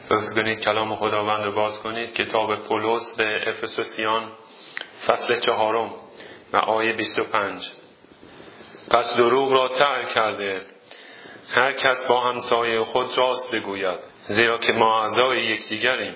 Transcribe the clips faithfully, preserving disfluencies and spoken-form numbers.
لطف کنید کلام خداوند رو باز کنید. کتاب پولس به افسوسیان فصل چهارم و آیه بیست و پنج. پس دروغ را ترک کرده هر کس با همسایه خود راست بگوید، زیرا که ما اعضای یکدیگریم.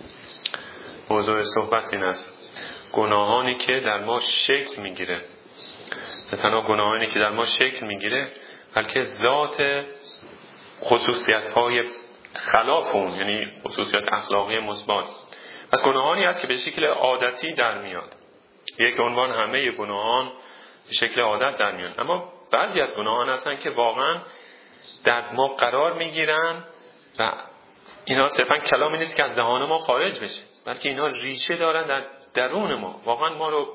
موضوع صحبت این است: گناهانی که در ما شکل میگیره، نه تنها گناهانی که در ما شکل میگیره بلکه ذات خصوصیت‌های خلاف اون، یعنی خصوصیت اخلاقی مثبت. پس گناهانی است که به شکل عادتی در میاد. یک عنوان همه گناهان به شکل عادت در میان، اما بعضی از گناهان هستن که واقعا در ما قرار میگیرن و اینا صرفا کلامی نیست که از دهان ما خارج بشه، بلکه اینا ریشه دارن در درون ما، واقعا ما رو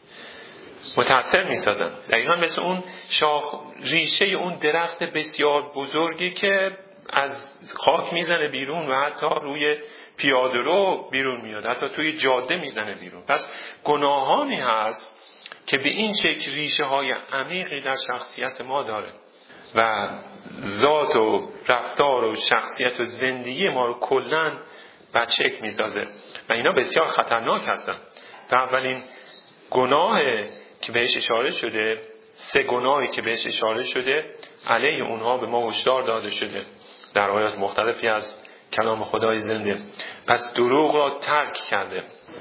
متاثر میسازن. دقیقا مثل اون شاخ ریشه اون درخت بسیار بزرگی که از خاک میزنه بیرون و حتی روی پیاده رو بیرون میاد، حتی توی جاده میزنه بیرون. پس گناهانی هست که به این شکل ریشه های عمیقی در شخصیت ما داره و ذات و رفتار و شخصیت و زندگی ما رو کلن بدشکل میسازه و اینا بسیار خطرناک هستن. و اولین گناه که بهش اشاره شده، سه گناهی که بهش اشاره شده، علیه اونها به ما هشدار داده شده در آیات مختلفی از کلام خدای زنده. پس دروغ را ترک کرده.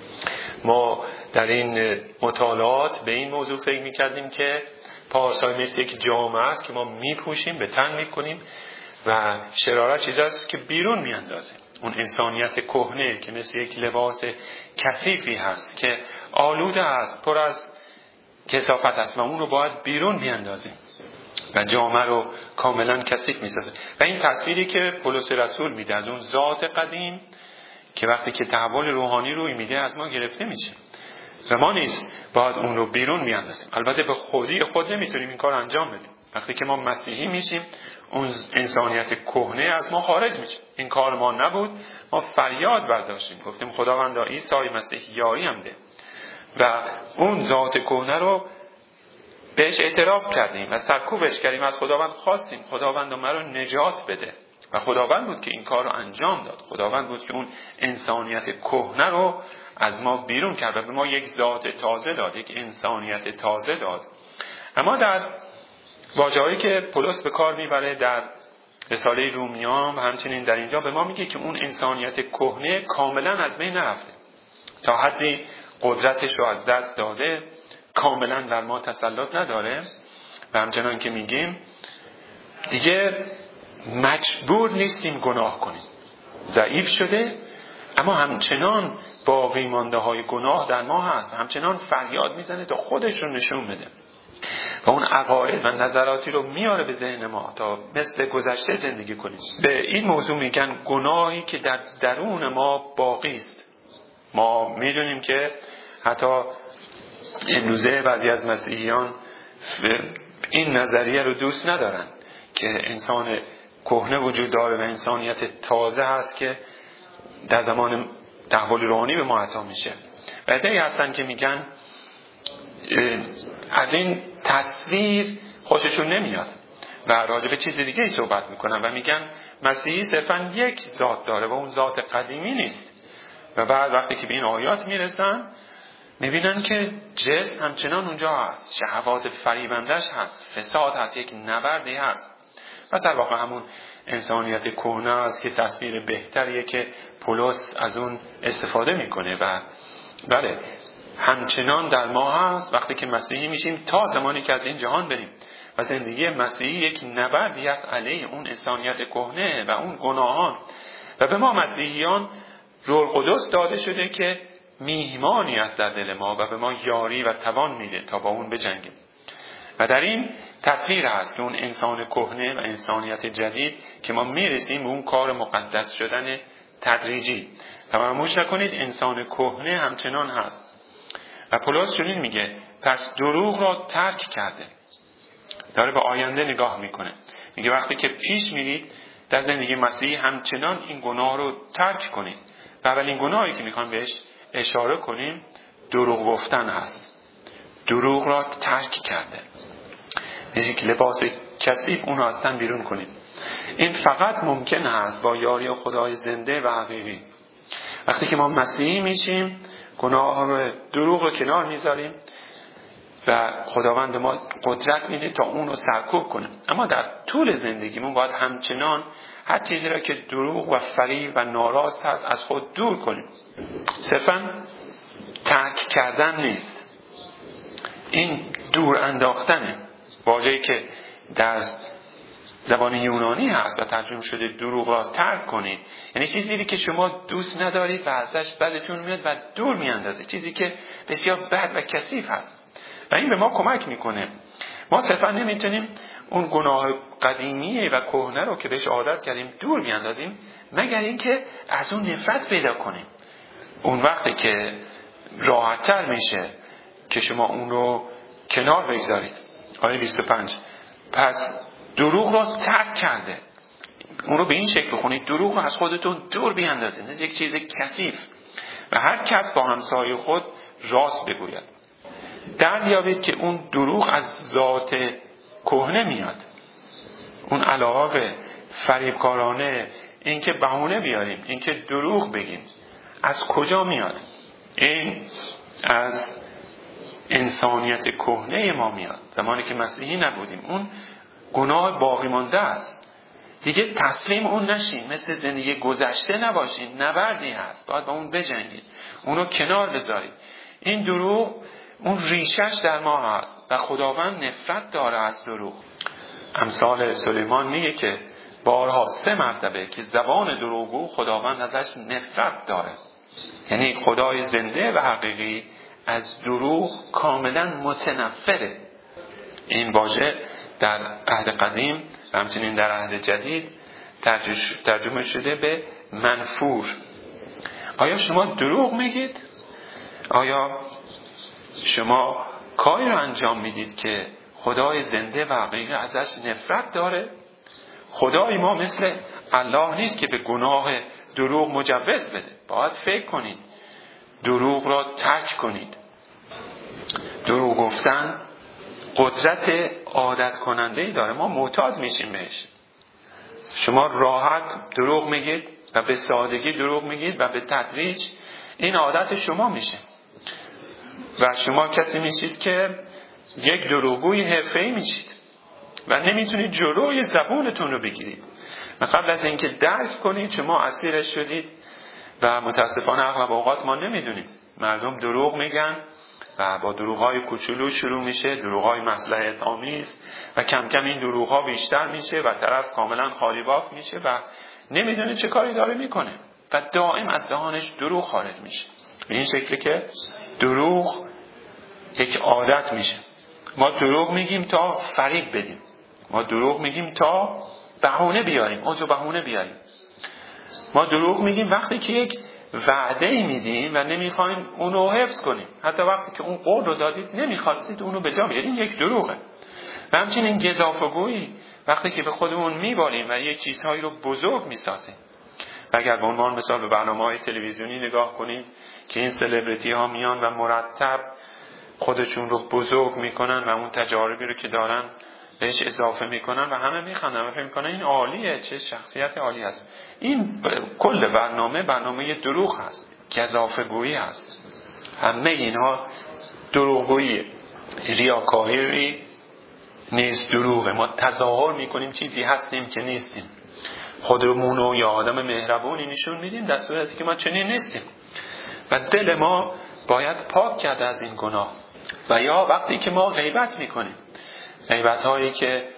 ما در این مطالعات به این موضوع فکر میکردیم که پارسال مثل یک جامعه است که ما میپوشیم، به تن میکنیم و شرارت چیز است که بیرون میاندازه. اون انسانیت کهنه که مثل یک لباس کثیفی هست که آلوده است، پر از کثافت است و اون رو باید بیرون بیاندازیم و جامعه رو کاملا کثیف میسازه. و این تصویری که پولس رسول میده از اون ذات قدیم که وقتی که تحول روحانی روی میده از ما گرفته میشه و ما نیست باید اون رو بیرون میاندازیم. البته به خودی خود نمیتونیم این کار انجام بدیم. وقتی که ما مسیحی میشیم اون انسانیت کهنه از ما خارج میشه. این کار ما نبود، ما فریاد برداشتیم، گفتیم خداوندا عیسی مسیح یاری هم ده و اون ذات کهنه رو بهش اعتراف کردیم و سرکوبش کردیم، از خداوند خواستیم خداوند ما رو نجات بده و خداوند بود که این کار رو انجام داد. خداوند بود که اون انسانیت کهنه رو از ما بیرون کرد و به ما یک ذات تازه داد، یک انسانیت تازه داد. اما در واژه‌هایی که پولس به کار میبره در رساله رومیان و همچنین در اینجا به ما میگه که اون انسانیت کهنه کاملا از بین نرفته، تا حدی قدرتش رو از دست داده، کاملا در ما تسلط نداره و همچنان که میگیم دیگه مجبور نیستیم گناه کنیم. ضعیف شده اما همچنان باقی مانده های گناه در ما هست، همچنان فریاد میزنه تا خودش رو نشون بده و اون عقاید و نظراتی رو میاره به ذهن ما تا مثل گذشته زندگی کنیم. به این موضوع میگن گناهی که در درون ما باقی است. ما میدونیم که حتی امروزه بعضی از مسیحیان این نظریه رو دوست ندارن که انسان کهنه وجود داره و انسانیت تازه هست که در زمان تحول روحانی به ما عطا میشه. و عده‌ای هستن که میگن از این تصویر خوششون نمیاد و راجع به چیز دیگه ای صحبت میکنن و میگن مسیحی صرفا یک ذات داره و اون ذات قدیمی نیست. و بعد وقتی که به این آیات میرسن میبینن که جسم همچنان اونجا هست، شهوات فریبندش هست، فساد هست، یک نبردی هست. پس در واقع همون انسانیت کهنه است که تصویر بهتریه که پولس از اون استفاده میکنه و بله همچنان در ما هست وقتی که مسیحی میشیم تا زمانی که از این جهان بریم. و زندگی مسیحی یک نبردی است علیه اون انسانیت کهنه و اون گناهان. و به ما مسیحیان روح القدس داده شده که میهمانی است در دل ما و به ما یاری و توان میده تا با اون بجنگیم. و در این تصویر هست که اون انسان کهنه و انسانیت جدید که ما میرسیم به اون کار مقدس شدن تدریجی. فراموش نکنید انسان کهنه همچنان هست. و پولس چنین میگه پس دروغ را ترک کرده. داره به آینده نگاه میکنه. میگه وقتی که پیش میرید در زندگی مسیحی همچنان این گناه رو ترک کنید. و اولین گناهی که میخوام بهش اشاره کنیم دروغ گفتن هست. دروغ را ترک کرده. یعنی که لباس کثیف اون رو از تن بیرون کنید. این فقط ممکن هست با یاری خدای زنده و حقیقی. وقتی که ما مسیحی میشیم گناه رو دروغ رو کنار میذاریم و خداوند ما قدرت میده تا اون رو سرکوب کنه. اما در طول زندگیمون باید همچنان هر چیزی را که دروغ و فریب و ناراست هست از خود دور کنیم. صرفا ترک کردن نیست، این دور انداختنه. واژه‌ای که در زبان یونانی هست و ترجمه شده دروغ را ترک کنید، یعنی چیزی که شما دوست ندارید و ازش بدتون میاد و دور میاندازه، چیزی که بسیار بد و کثیف هست. و این به ما کمک میکنه. ما صرفا نمیتونیم اون گناه قدیمی و کهنه رو که بهش عادت کردیم دور بیاندازیم مگر اینکه از اون نفرت پیدا کنیم. اون وقتی که راحت‌تر میشه که شما اون رو کنار بگذارید. آیه بیست و پنج پس دروغ رو ترک کرده. اون رو به این شکل بخونید دروغ رو از خودتون دور بیاندازید، از یک چیز کثیف، و هر کس با همسایه خود راست بگوید. دریابید که اون دروغ از ذات کهنه میاد. اون علاقه فریبکارانه، این که بهونه بیاریم، این که دروغ بگیم، از کجا میاد؟ این از انسانیت کهنه ما میاد. زمانی که مسیحی نبودیم اون گناه باقی مانده است. دیگه تسلیم اون نشین، مثل زندگی گذشته نباشین، نبردی هست، باید با اون بجنگید، اونو کنار بذارید. این دروغ اون ریشش در ما هست و خداوند نفرت داره از دروغ. امثال سلیمان میگه که بارها سه مرتبه که زبان دروغگو خداوند ازش نفرت داره. یعنی خدای زنده و حقیقی از دروغ کاملا متنفره. این واژه در عهد قدیم و همچنین در عهد جدید ترجمه شده به منفور. آیا شما دروغ میگید؟ آیا شما کاری رو انجام میدید که خدای زنده و حقیقی ازش نفرت داره؟ خدای ما مثل الله نیست که به گناه دروغ مجوز بده. باید فکر کنید، دروغ را ترک کنید. دروغ گفتن قدرت عادت کننده‌ای داره، ما معتاد میشیم بهش. شما راحت دروغ میگید و به سادگی دروغ میگید و به تدریج این عادت شما میشه و شما کسی میشید که یک دروغگوی حرفه‌ای میشید و نمیتونید جلوی زبونتون رو بگیرید. و قبل از اینکه درک کنید شما اسیرش شدید و متاسفانه اغلب اوقات ما نمیدونیم. مردم دروغ میگن و با دروغ‌های کوچولو شروع میشه، دروغ‌های مصلحت آمیز، و کم کم این دروغ‌ها بیشتر میشه و طرف کاملا خالی باف میشه و نمیدونه چه کاری داره میکنه و دائم از دهانش دروغ خارج میشه. به این شکلی که دروغ یک عادت میشه. ما دروغ میگیم تا فریب بدیم، ما دروغ میگیم تا بهونه بیاریم، اونجا بهونه بیاریم. ما دروغ میگیم وقتی که یک وعده ای میدیم و نمیخوایم اونو حفظ کنیم. حتی وقتی که اون قول رو دادید نمیخواستید اونو به جا بیارید، این یک دروغه. و همچنین گزافه‌گویی، وقتی که به خودمون میبالیم و یک چیزهایی رو بزرگ میسازیم. و اگر به عنوان مثال به برنامه‌های تلویزیونی نگاه کنید که این سلبریتی ها میان و مرتب خودشون رو بزرگ میکنن و اون تجاربی رو که دارن بهش اضافه میکنن و همه میخوانن و فکر میکنن این عالیه، چه شخصیت عالی است. این کل برنامه برنامه دروغ هست، گزافه‌گویی هست. همه اینها دروغگوییه. ریاکاری نیز دروغه. ما تظاهر میکنیم چیزی هستیم که نیستیم، خودمون رو یا آدم مهربونی نشون میدیم در صورتی که ما چنین نیستیم. و دل ما باید پاک کرده از این گناه. و یا وقتی که ما غیبت میکنیم، غیبت هایی که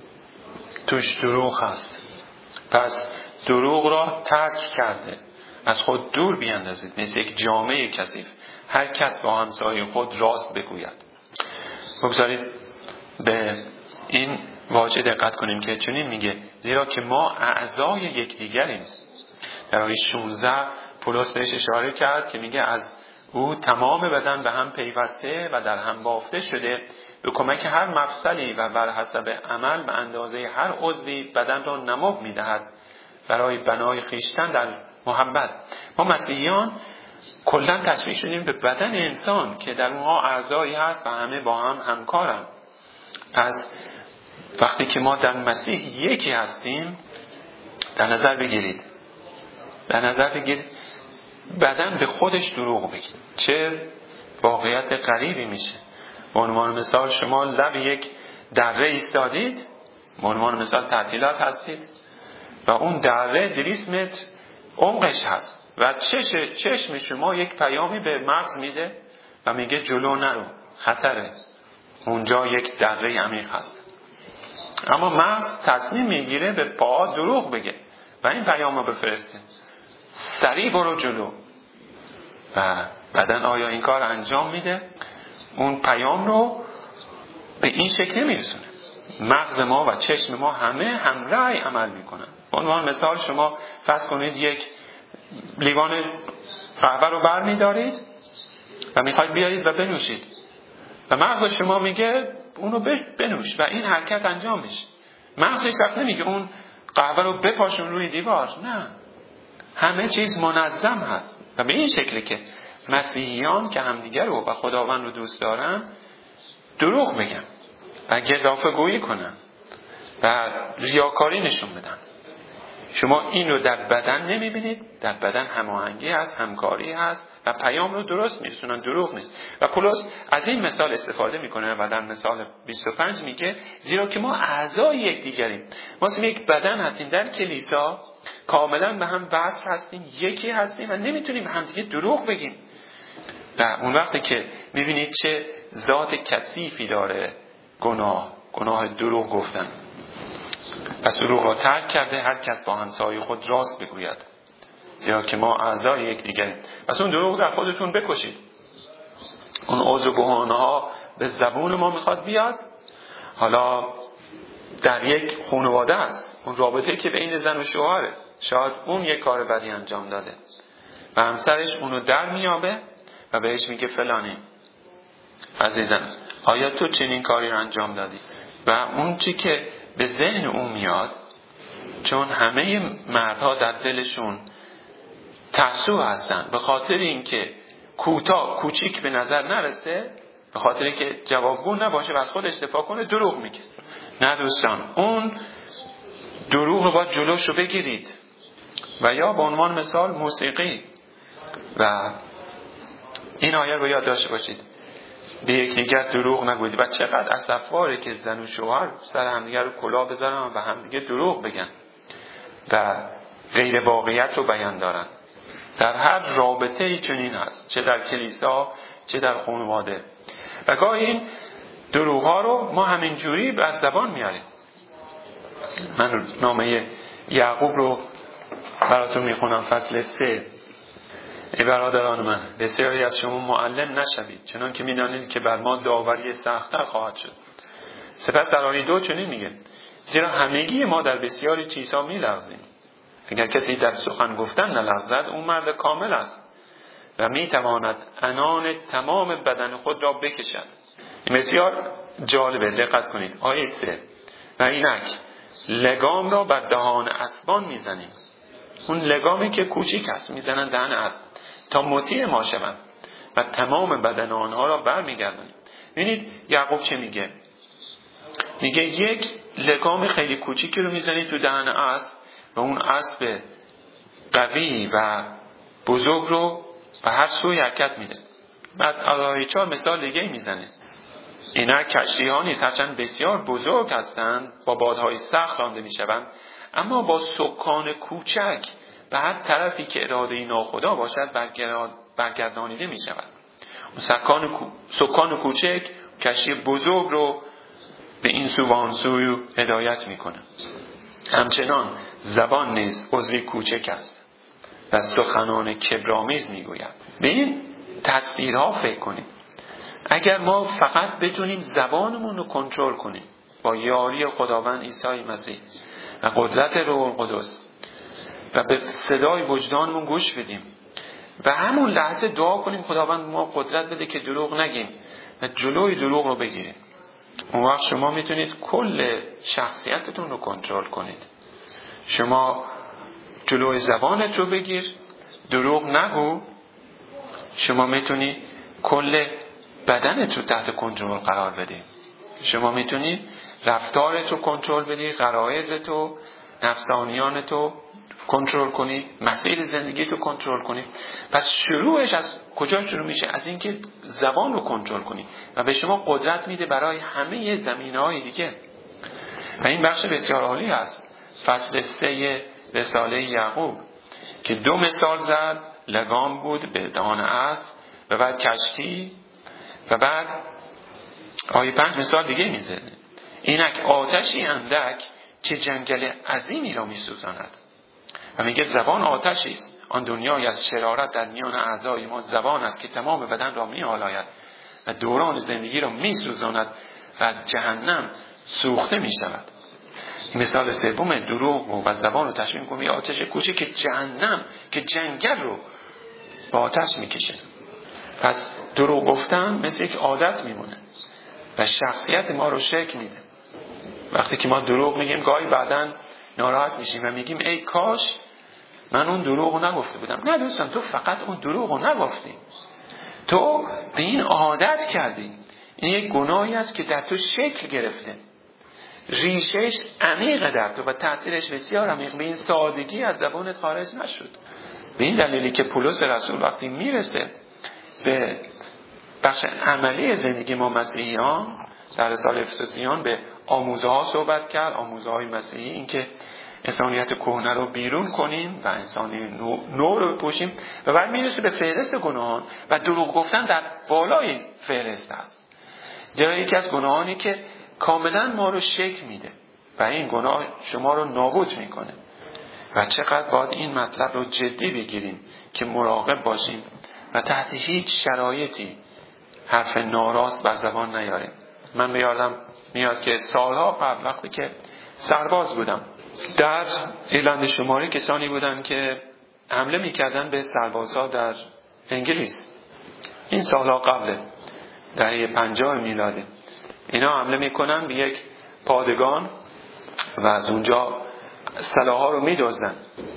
توش دروغ هست، پس دروغ را ترک کرده، از خود دور بیاندازید. مثل یک جامعه کثیف هر کس با همسایه خود راست بگوید. بگذارید به این واژه دقت کنیم که چنین میگه زیرا که ما اعضای یکدیگریم. در آیه شانزده پولس بهش اشاره کرد که میگه از او تمام بدن به هم پیوسته و در هم بافته شده به کمک هر مفصلی و بر حسب عمل به اندازه هر عضوی بدن را نمو میدهد برای بنای خویشتن در محبت. ما مسیحیان کلا تشبیه شدیم به بدن انسان که در اونها اعضایی هست و همه با هم همکارن. پس وقتی که ما در مسیح یکی هستیم، در نظر بگیرید در نظر بگیرید بدن به خودش دروغ بگید. چه واقعیت غریبی میشه. به عنوان مثال شما لب یک دره ایستادید، به عنوان مثال تعطیلات هستید و اون دره دویست متر عمقش هست و چش چشم شما یک پیامی به مغز میده و میگه جلو نرو، خطره، اونجا یک دره عمیق هست. اما مغز تصمیم میگیره به پا دروغ بگه و این پیام رو بفرسته، سریع برو جلو. و بدن آیا این کار انجام میده؟ اون پیام رو به این شکل نمیرسونه. مغز ما و چشم ما همه همراه عمل میکنن. به عنوان مثال شما فرض کنید یک لیوان قهوه رو بر میدارید و میخواید بیارید و بنوشید و مغز شما میگه اونو بنوش و این حرکت انجام میشه. مغزش وقت نمیگه اون قهوه رو بپاشون روی دیوار، نه، همه چیز منظم هست. و به این شکلی که مسیحیان که همدیگر رو و خداوند رو دوست دارن دروغ بگن و گزافه گویی کنن و ریاکاری نشون بدن. شما این رو در بدن نمیبینید. در بدن هماهنگی هست، همکاری هست و پیام رو درست میرسونن، دروغ نیست. و پولس از این مثال استفاده میکنه و در مثال بیست و پنج میگه زیرا که ما اعضای یکدیگریم، ما یک بدن هستیم در کلیسا، کاملا به هم وصل هستیم، یکی هستیم و نمیتونیم همدیگه دروغ بگیم. و اون وقتی که میبینید چه ذات کثیفی داره گناه، گناه دروغ گفتن. پس دروغ را ترک کرده هر کس با همسایه خود راست بگوید، زیرا که ما اعضای یکدیگریم. پس اون دروغ در خودتون بکشید. اون عذر و بهانه ها به زبون ما میخواد بیاد. حالا در یک خانواده است، اون رابطه که بین زن و شوهره، شاید اون یک کار بدی انجام داده و همسرش اونو در میابه و بهش میگه فلانی عزیزم آیا تو چنین کاری رو انجام دادی؟ و اون چی که به ذهن اون میاد، چون همه مردها در دلشون ترسو هستن به خاطر اینکه کوتاه کوچیک به نظر نرسه، به خاطر اینکه جوابگو نباشه و از خودش دفاع کنه، دروغ میگه. نه دوستان، اون دروغ رو باید جلوش رو بگیرید. و یا به عنوان مثال موسیقی، و این آیه رو یاد داشته باشید، به یکدیگر دروغ نگویید. و چقدر اسفواره که زن و شوهر سر همدیگر رو کلاه بذارن و همدیگه دروغ بگن و غیر واقعیت رو بیان دارن. در هر رابطه ای چنین هست، چه در کلیسا چه در خانواده. و گاهی این دروغ ها رو ما همینجوری به زبان میاریم. من نامه یعقوب رو براتون میخونم، فصل سه. ای برادران من، بسیاری از شما معلم نشوید، چنان که میدانید که بر ما داوری سخت‌تر خواهد شد. سپس در آیه دو چنین میگه زیرا همگی ما در بسیاری چیزها میلغزیم. اگر کسی در سخن گفتن نلغزد، اون مرد کامل است و میتواند عنان تمام بدن خود را بکشد. این بسیار جالبه، دقت کنید. آیه سه، و اینک لگام را بر دهان اسبان میزنیم. اون لگامی که کوچیک است میزنن دهن اسب تا مطیع ما شوند و تمام بدن آنها را برمیگردونیم. ببینید یعقوب چه میگه؟ میگه یک لگام خیلی کوچیکی رو میزنید تو دهن اسب و اون اسب قوی و بزرگ رو به هر سوی حرکت میده. بعد آیه چهار مثال دیگه میزنه، اینا کشتی ها نیست، هرچند بسیار بزرگ هستند، با بادهای سخت رانده میشوند، اما با سکان کوچک به هر طرفی که اراده ناخدا باشد برگردانیده می شود. سکان, کو... سکان کوچک کشتی بزرگ رو به این سو و آن سو هدایت می کنه. همچنان زبان نیز عضوی کوچک است و سخنان کبرآمیز می گوید. به این تصویرها فکر کنید. اگر ما فقط بتونیم زبانمون رو کنترل کنیم با یاری خداوند عیسی مسیح و قدرت روح القدس و به صدای وجدانمون گوش بدیم و همون لحظه دعا کنیم خداوند ما قدرت بده که دروغ نگیم و جلوی دروغ رو بگیریم، اون وقت شما میتونید کل شخصیتتون رو کنترل کنید. شما جلوی زبانت رو بگیر، دروغ نگو. شما میتونی کل بدنت رو تحت کنترل قرار بدی. شما میتونی رفتارتو کنترل بدی، غرایزتو، نفسانیانتو کنترل کنی، مسیر زندگیتو کنترل کنی. پس شروعش از کجا شروع میشه؟ از اینکه زبان رو کنترل کنی و به شما قدرت میده برای همه زمینه‌های دیگه. و این بخش بسیار عالی است. فصل سه رساله یعقوب که دو مثال زد، لگام بود به دهان اسب و بعد کشتی و بعد آیه پنج مثال دیگه میزنه. اینک آتشی اندک چه جنگل عظیمی را میسوزاند. و میگه زبان آتشی است، آن دنیای از شرارت در میان اعضای ما زبان است که تمام بدن را میآلاید و دوران زندگی را میسوزاند و از جهنم سوخته میشود. این مثال سوم دروغ و زبان رو تشبیه می‌کنه یه آتش کوچیک که جهنم، که جنگل رو با آتش میکشه. پس دروغ گفتن مثل یک عادت میمونه و شخصیت ما رو شکل میده. وقتی که ما دروغ میگیم گاهی بعداً ناراحت میشیم و میگیم ای کاش من اون دروغ رو نگفته بودم. نه دوستان، تو فقط اون دروغ رو نگفتی، تو به این عادت کردی. این یک گناهی است که در تو شکل گرفته، ریشش عمیقه در تو و تأثیرش بسیار عمیق، به این سادگی از زبانت خارج نشد. به این دلیلی که پولس رسول وقتی میرسه به بخش عملی زندگی ما مسیحیان در رساله افسوسیان به آموزه ها صحبت کرد، آموزه های مسیحی، این که انسانیت کهنه رو بیرون کنیم و انسانی نو, نو رو بپوشیم و بعد میرسه به فهرست گناهان و دروغ گفتن در بالای فهرست است. جایی یکی از گناهانی که کاملا ما رو شکل میده و این گناه شما رو نابود میکنه و چقدر باید این مطلب رو جدی بگیریم که مراقب باشیم و تحت هیچ شرایطی حرف ناراست بر زبان نیاریم. من بیادم میاد که سالها قبل وقتی که سرباز بودم در ایرلند شمالی کسانی بودن که حمله میکردن به سربازها در انگلیس. این سالها قبل دهه پنجاه میلاده. اینا حمله میکنن به یک پادگان و از اونجا سلاح‌ها رو میدزدن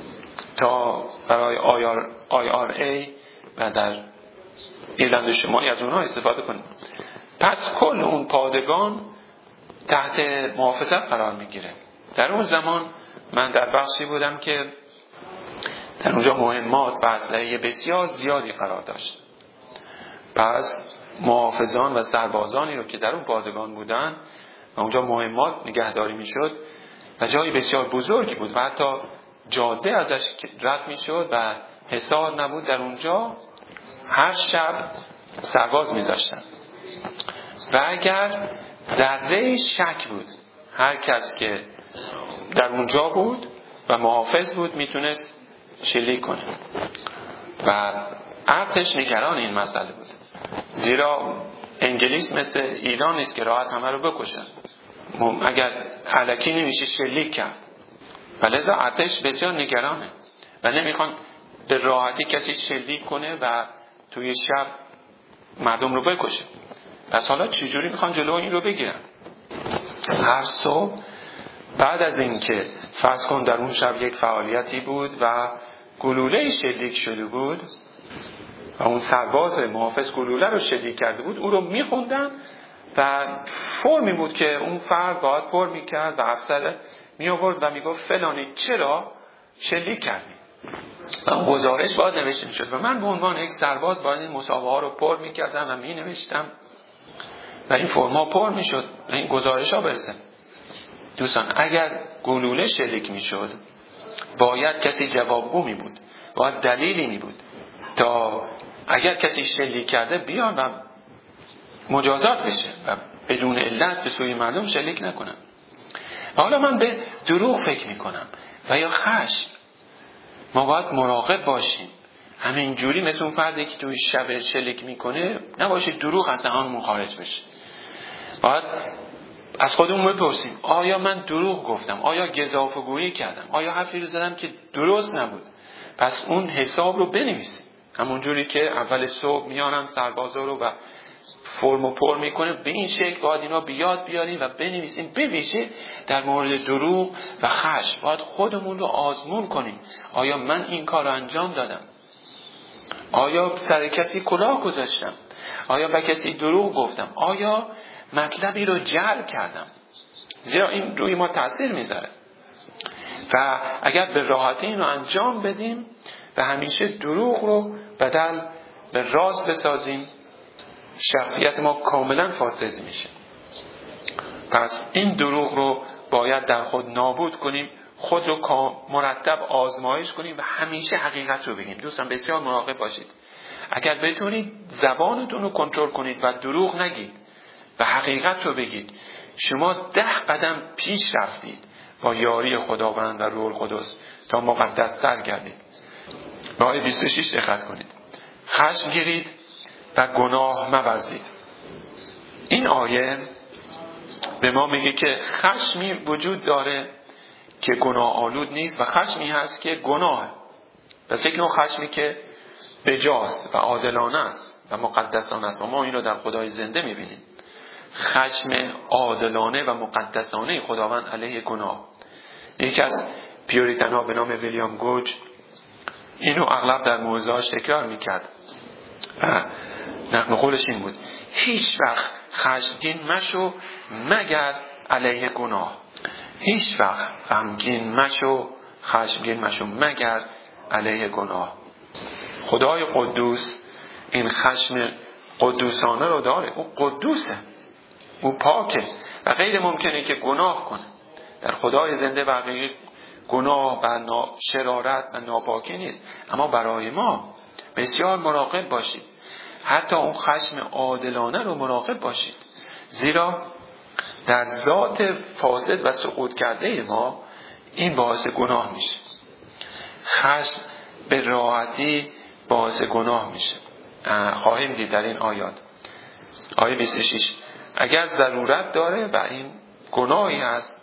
تا برای آی آر ای و در ایرلند شمالی از اونها استفاده کنن. پس کل اون پادگان تحت محافظت قرار میگیره. در اون زمان من در بخشی بودم که در اونجا مهمات و اسلحه بسیار زیادی قرار داشت. پس محافظان و سربازانی رو که در اون پادگان بودن و اونجا مهمات نگهداری میشد و جای بسیار بزرگی بود و حتی جاده ازش رد میشد و حصار نبود. در اونجا هر شب سرباز میذاشتن و اگر ذره شک بود هر کس که در اونجا بود و محافظ بود میتونست شلیک کنه و ارتش نگران این مسئله بود، زیرا انگلیس مثل ایران نیست که راحت همه رو بکشن، اگر الکی نمیشه شلیک کرد و لذا ارتش بسیار نگرانه و نمیخوان به راحتی کسی شلیک کنه و توی شب مردم رو بکشه. پس حالا چجوری میخوان جلو این رو بگیرن؟ هر صبح بعد از اینکه فرض کن در اون شب یک فعالیتی بود و گلوله شلیک شده بود و اون سرباز محافظ گلوله رو شلیک کرده بود، او رو میخوندن و فرمی بود که اون فرد باید پر میکرد و افسر میآورد و میگفت فلانی چرا شلیک کردی و اون گزارش باید نوشته میشد و من به عنوان یک سرباز باید این مسابقه ها رو پر میکردم و می نوشتم و این فرم ها پر میشد و این گزارش ها برسه. دوستان اگر گلوله شلیک میشد باید کسی جوابگو می بود، باید دلیلی می بود تا اگر کسی شلیک کرده بیان و مجازات بشه و بدون علت به سوی مردم شلیک نکنن. و حالا من به دروغ فکر می کنم و یا خشم. ما باید مراقب باشیم همین جوری مثل اون فردی که توی شب شلیک میکنه نباشه دروغ از دهانمون خارج بشه. باید از خودمون بپرسیم آیا من دروغ گفتم؟ آیا گزافه‌گویی کردم؟ آیا حرفی رو زدم که درست نبود؟ پس اون حساب رو بنویسیم. همون جوری که اول صبح میانن سربازا رو و فرمو پر میکنه، به این شکل باید اینا بیاد بیاریم و بنویسیم. بویژه در مورد دروغ و خشم باید خودمون رو آزمون کنیم. آیا من این کار رو انجام دادم؟ آیا سر کسی کلاه گذاشتم؟ آیا به کسی دروغ گفتم؟ آیا مطلبی رو جعل کردم؟ زیرا این روی ما تاثیر میذاره و اگر به راحتی اینو انجام بدیم و همیشه دروغ رو بدل به راست بسازیم، شخصیت ما کاملا فاسد میشه. پس این دروغ رو باید در خود نابود کنیم، خود رو مرتب آزمایش کنیم و همیشه حقیقت رو بگیم. دوستان بسیار مراقب باشید. اگر بتونید زبانتون رو کنترل کنید و دروغ نگید و حقیقت رو بگید، شما ده قدم پیش رفتید با یاری خداوند و روح القدس تا مقدس تر گردید. به آیه بیست و شش دقت کنید. خشم گیرید و گناه مورزید. این آیه به ما میگه که خشمی وجود داره که گناه آلود نیست و خشمی هست که گناه. پس یک نوع خشمی که بجاست و عادلانه است و مقدسانه است و ما این رو در خدای زنده میبینیم. خشم عادلانه و مقدسانه خداوند علیه گناه. یکی از پیوریتن‌ها به نام ویلیام گوج اینو اغلب در موعظه‌هاش تکرار میکرد و نقل قولش این بود: هیچ وقت خشمگین مشو مگر علیه گناه. هیچ وقت غمگین مشو خشمگین مشو مگر علیه گناه. خدای قدوس این خشم قدوسانه رو داره. او قدوسه، او پاکه و غیر ممکنه که گناه کنه. در خدای زنده و حقیقی گناه و شرارت و ناپاکی نیست. اما برای ما بسیار مراقب باشید، حتی اون خشم عادلانه رو مراقب باشید، زیرا در ذات فاسد و سقوط کرده ما این باعث گناه میشه. خشم به راحتی باعث گناه میشه. خواهیم دید در این آیات. آیه بیست و شش: اگر ضرورت داره و این گناهی هست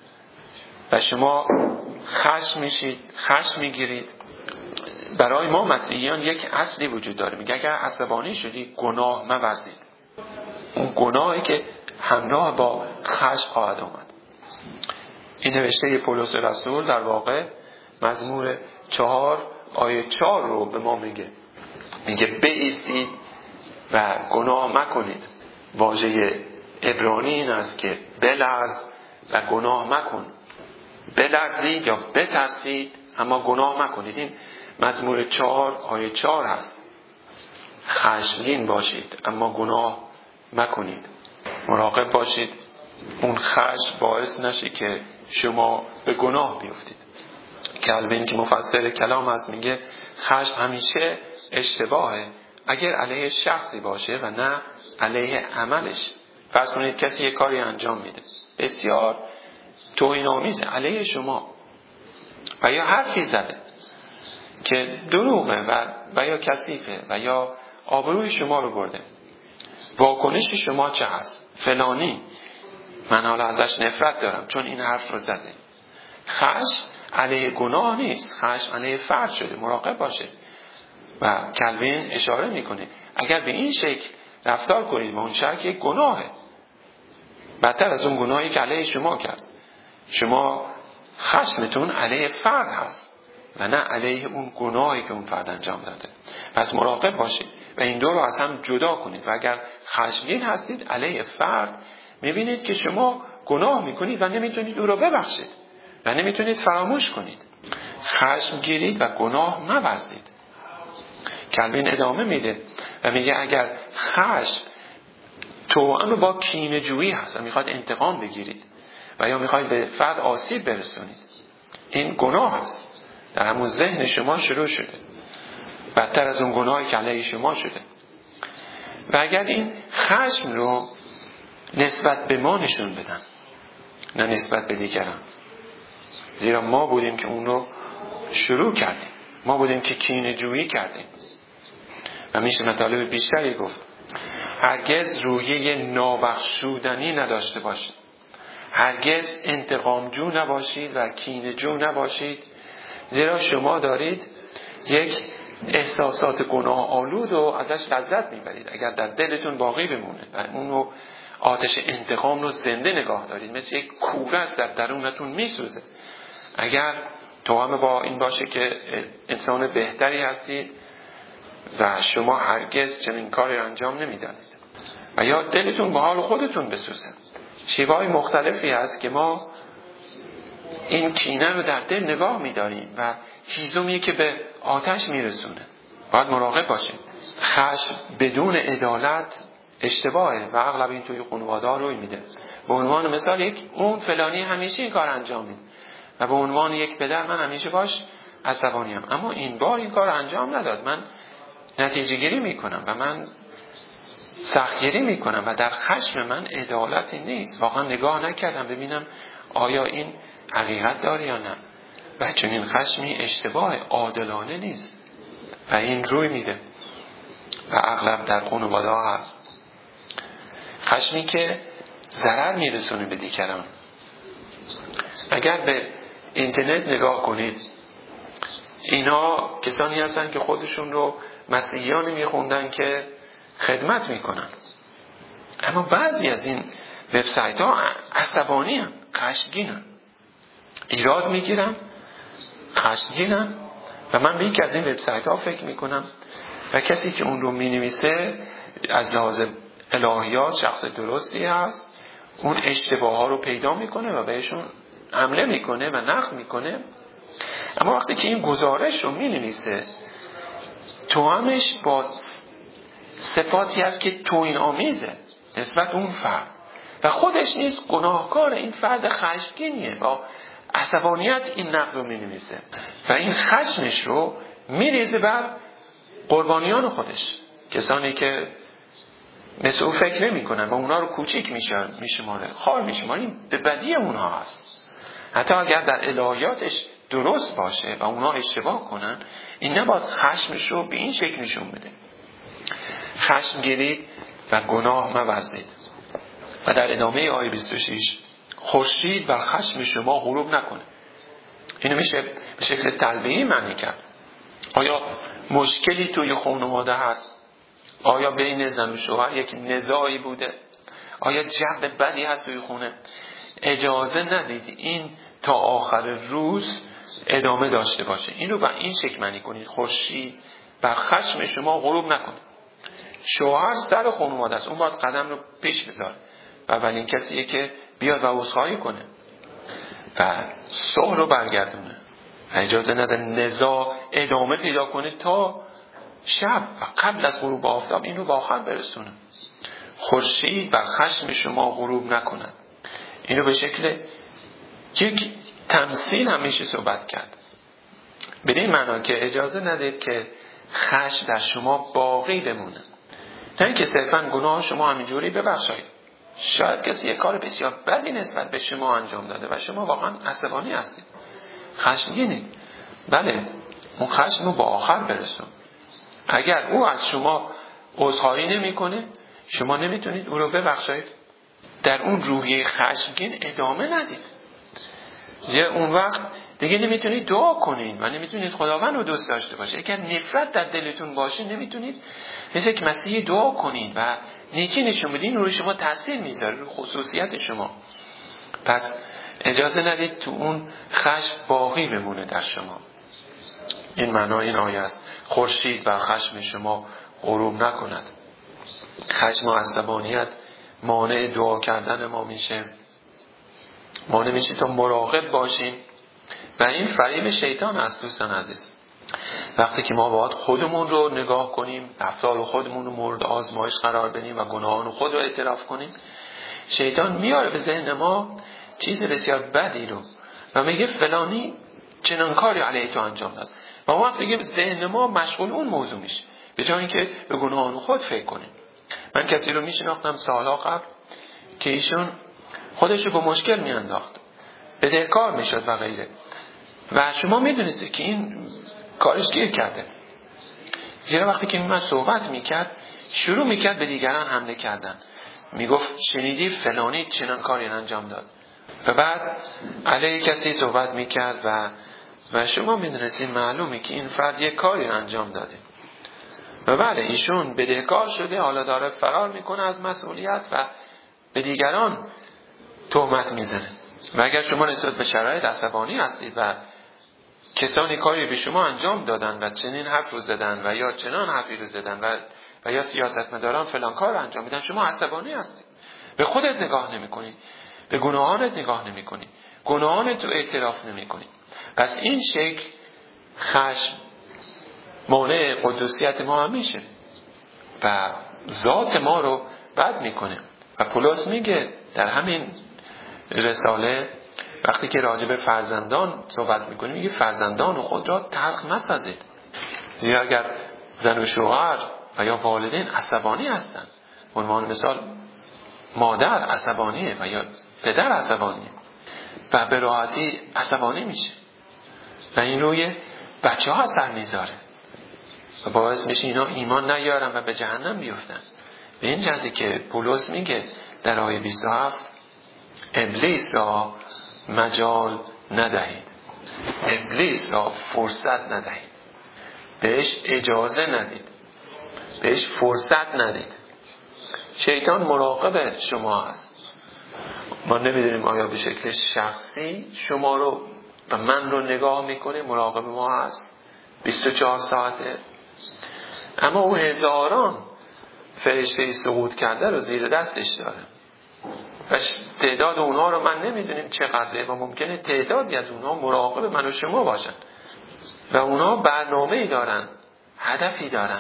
و شما خشم میشید، خشم میگیرید، برای ما مسیحیان یک اصلی وجود داره، میگه اگر عصبانی شدی گناه مورزید. اون گناهی که همراه با خشم خواهد آمد. این نوشته پولس رسول در واقع مزمور چهار آیه چهار رو به ما میگه. میگه بایستید و گناه مکنید. واژه عبرانی این است که بلرز و گناه مکن. بلرزید یا بترسید اما گناه مکنید. این مزمور چهار آیه چهار هست. خشمگین باشید اما گناه مکنید. مراقب باشید اون خشم باعث نشه که شما به گناه بیفتید. کلوین که مفسر کلام هست میگه خشم همیشه اشتباهه اگر علیه شخصی باشه و نه علیه عملش. فرض کنید کسی یک کاری انجام میده بسیار توهین‌آمیز علیه شما و یا حرفی زده که دروغه و, و یا کثیفه و یا آبروی شما رو برده. واکنش شما چه هست؟ فلانی من حالا ازش نفرت دارم چون این حرف رو زده. خشم علیه گناه نیست، خشم علیه فرد شده. مراقب باشه. و کلوین اشاره میکنه اگر به این شکل رفتار کنید و اون شک یک گناهه، بدتر از اون گناهی که علیه شما کرد. شما خشمتون علیه فرد هست و نه علیه اون گناهی که اون فرد انجام داده. پس مراقب باشید و این دو رو از هم جدا کنید. و اگر خشمگین هستید علیه فرد، میبینید که شما گناه میکنید و نمیتونید او رو ببخشید و نمیتونید فراموش کنید. خشم گیرید و گناه مورزید. کلوین ادامه میده و میگه اگر خشم توأم با کینه‌جویی هست و میخواد انتقام بگیرید و یا میخواید به فرد آسیب برسونید، این گناه هست. در همون ذهن شما شروع شده، بدتر از اون گناهی که علیه شما شده. و اگر این خشم رو نسبت به ما نشون بدن نه نسبت به دیگران، زیرا ما بودیم که اون رو شروع کردیم، ما بودیم که کینه‌جویی کردیم. و میشه مطالب بیشتری گفت. هرگز روحیه نابخشودنی نداشته باشید، هرگز انتقامجو نباشید و کینه‌جو نباشید، زیرا شما دارید یک احساسات گناه آلود و ازش لذت میبرید. اگر در دلتون باقی بمونه و اونو آتش انتقام رو زنده نگاه دارید، مثل یک کوره است در درونتون میسوزه. اگر توأم با این باشه که انسان بهتری هستید و شما هرگز چنین کاری انجام نمیدادید و یا دلتون به حال خودتون بسوزه، شیوه‌های مختلفی هست که ما این کینه رو در دل نگاه می‌داریم و هیزمی که به آتش میرسونه. باید مراقب باشیم. خشم بدون عدالت اشتباهه و اغلب این توی خانواده‌ها روی میده. به عنوان مثال یک اون فلانی همیشه این کار انجام میده و به عنوان یک پدر من همیشه باش عصبانیم، اما این بار این کار انجام نداد، من نتیجه گیری میکنم و من سختگیری میکنم و در خشم من عدالتی نیست. واقعا نگاه نکردم ببینم آیا این حقیقت داره یا نه و چنین خشمی اشتباه عادلانه نیست و این روی میده و اغلب در خانواده ها هست. خشمی که ضرر میرسونه به دیگران. اگر به اینترنت نگاه کنید، اینا کسانی هستن که خودشون رو مسیحیانی میخوندن که خدمت میکنن، اما بعضی از این وبسایت ها عصبانی هم، خشمگینن، ایراد میگیرن، خشمگینن و من به یک از این وبسایت ها فکر میکنم و کسی که اون رو مینویسه از لحاظ الهیات شخص درستی هست، اون اشتباه ها رو پیدا میکنه و بهشون حمله میکنه و نقد میکنه. اما وقتی که این گزارش رو مینویسه توامش با صفاتی هست که توهین آمیزه نسبت اون فرد و خودش نیست گناهکار، این فرد خشمگینیه، با عصبانیت این نقد رو مینویسه و این خشمش رو میریزه بر قربانیان خودش، کسانی که مثل او فکر نمی کنن و اونا رو کوچیک میشماره، خار میشماره. این به بدی اونها هست. حتی اگر در الهیاتش درست باشه و اونا اشتباه کنن، این نباید خشمش رو به این شکل نشون بده. خشم گیرید و گناه مورزید. و در ادامه آیه بیست و شش خورشید بر خشم شما غروب نکنه. اینو میشه به شکل تلبیه‌ای معنی کرد. آیا مشکلی توی خانواده هست؟ آیا بین زن و شوهر یک نزاعی بوده؟ آیا جو بدی هست توی خونه؟ اجازه ندید این تا آخر روز ادامه داشته باشه. این رو به این شکل معنی کنید: خورشید بر خشم شما غروب نکنه. شوهر سر خانواده است، اون باید قدم رو پیش بذاره و اولین کسیه که بیاد و عذرخواهی کنه و صلح رو برگردونه و اجازه نده نزاع ادامه پیدا کنه تا شب و قبل از غروب آفتاب این رو به آخر برسونه. خورشید بر خشم شما غروب نکند. این رو به شکل یک تمثیل همیشه صحبت کرد، به این معنا که اجازه ندید که خشم در شما باقی بمونه، نه اینکه صرفا گناه شما همینجوری ببخشید. شاید کسی یک کار بسیار بدی نسبت به شما انجام داده و شما واقعا عصبانی هستید، خشمگینید. بله، اون خشم رو با آخر برسون. اگر او از شما عذرخواهی نمیکنه، شما نمیتونید او رو ببخشید. در اون روحیه خشمگین ادامه ندید. زیرا اون وقت دیگه نمیتونید دعا کنید و نمیتونید خداوند رو دوست داشته باشید. اگر نفرت در دلتون باشه نمیتونید مثل یک مسیحی دعا کنید و نیکی نشون بدین، روی شما تاثیر میذاره، روی خصوصیت شما. پس اجازه ندید تو اون خشم باقی بمونه در شما. این معنای این آیه است: خورشید بر خشم شما غروب نکند. خشم و عصبانیت مانع دعا کردن ما میشه، مانع میشه تا مراقب باشیم و این فریب شیطان است. دوستان عزیز، وقتی که ما باید خودمون رو نگاه کنیم، رفتار خودمون رو مورد آزمایش قرار بدیم و گناهان خود رو اعتراف کنیم، شیطان میاره به ذهن ما چیز بسیار بدی رو و میگه فلانی چنان کاری علیه تو انجام داد و ما وقت میگه ذهن ما مشغول اون موضوع میشه به جای اینکه به گناهان خود فکر کنیم. من کسی رو میشناختم سالها قبل که ایشون خودش رو به مشکل میانداخت، بدهکار میشد و غیره و شما میدونستید که این کارش گیر کرده، زیرا وقتی که من صحبت میکرد شروع میکرد به دیگران حمله کردن، میگفت شنیدی فلانی چنان کاری انجام داد و بعد علیه کسی صحبت میکرد و و شما میدونستید معلومه که این فرد یک کاری انجام داده و بله ایشون بدهکار شده، حالا داره فرار میکنه از مسئولیت و به دیگران تهمت میزنه. و اگر شما نسبت به شرایط عصبانی هستید و کسانی کاری به شما انجام دادن و چنین حرف رو زدن و یا چنان حرفی رو زدن و و یا سیاستمداران فلان کار رو انجام میدن، شما عصبانی هستید به خودت نگاه نمی کنی، به گناهانت نگاه نمی کنی، گناهانت رو اعتراف نمی کنی. پس این شکل خشم مانع قدوسیت ما هم میشه و ذات ما رو بد میکنه. و پولس میگه در همین رساله وقتی که راجع به فرزندان صحبت میکنه، میگه فرزندان خود را تلخ نسازید، زیرا اگر زن و شوهر و یا والدین عصبانی هستند، به عنوان مثال مادر عصبانیه و یا پدر عصبانیه و به راحتی عصبانی میشه و این روی بچه ها اثر میذاره و باعث میشه اینا ایمان نیارن و به جهنم بیفتن. به این جهتی که پولس میگه در آیه بیست و هفت ابلیس را مجال ندهید، ابلیس را فرصت ندهید، بهش اجازه ندید، بهش فرصت ندید. شیطان مراقب شما هست. ما نمیدونیم آیا به شکل شخصی شما رو و من رو نگاه میکنه، مراقب ما هست بیست و چهار ساعته، اما او هزاران فرشته سقوط کرده رو زیر دستش داره و تعداد اونها رو من نمیدونیم چقدره و ممکنه تعدادی از اونها مراقب من و شما باشن و اونها برنامه‌ای دارن، هدفی دارن.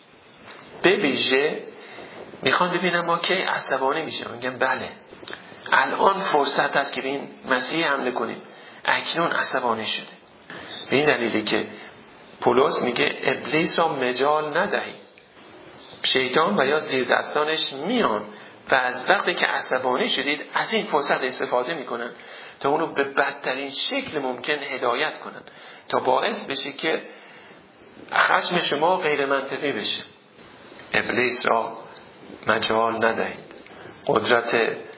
به ویژه میخوان ببینن ما کی عصبانی میشیم. میگن بله الان فرصت هست که به این مسیح حمله کنیم، اکنون عصبانی شده. به این دلیلی که پولس میگه ابلیس را مجال ندهید. شیطان و یا زیر دستانش میان و از وقتی که عصبانی شدید از این فرصت استفاده میکنن تا اونو به بدترین شکل ممکن هدایت کنن تا باعث بشه که خشم شما غیر منطقی بشه. ابلیس را مجال ندهید. قدرت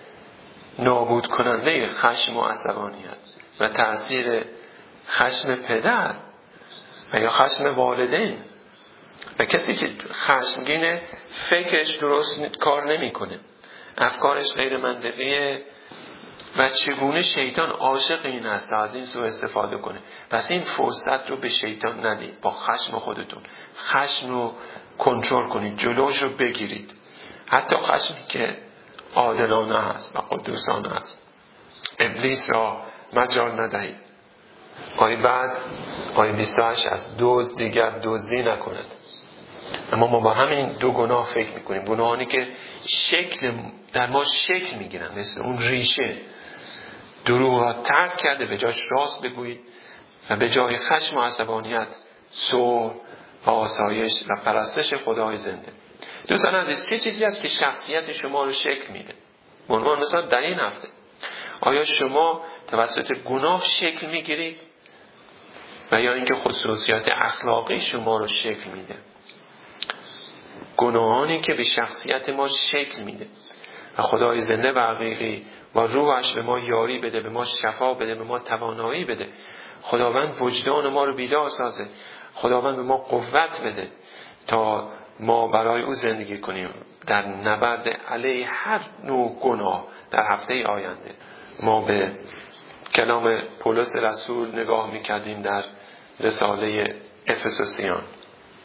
نابود کننده خشم و عصبانیت و تأثیر خشم پدر و یا خشم والدین و کسی که خشمگینه فکرش درست کار نمیکنه، افکارش غیر منطقیه و چگونه شیطان عاشق این است از این سوء استفاده کنه. پس این فرصت رو به شیطان ندید. با خشم خودتون خشم رو کنترل کنید، جلوش رو بگیرید، حتی خشمی که عادلانه هست و قدوسانه هست. ابلیس را مجال ندهید. آیه بعد آیه بیست و هشت از دزد دیگر دزدی نکند. اما ما با همین دو گناه فکر میکنیم، گناهانی که شکل در ما شکل میگیرن، مثل اون ریشه. دروغ را ترک کرده به جاش راست بگویید و به جای خشم و عصبانیت صلح و آسایش و پرستش خدای زنده. دوستان عزیز، چه چیزی است که شخصیت شما رو شکل میده؟ به عنوان مثال در این هفته آیا شما توسط گناه شکل میگیرید و یا اینکه خصوصیات اخلاقی شما رو شکل میده؟ گناهانی که به شخصیت ما شکل میده و خدای زنده و حقیقی و روحش به ما یاری بده، به ما شفا بده، به ما توانایی بده. خداوند وجدان ما رو بیدار سازه، خداوند به ما قوت بده تا ما برای او زندگی کنیم در نبرد علیه هر نوع گناه. در هفته آینده ما به کلام پولس رسول نگاه میکردیم در رساله افسوسیان.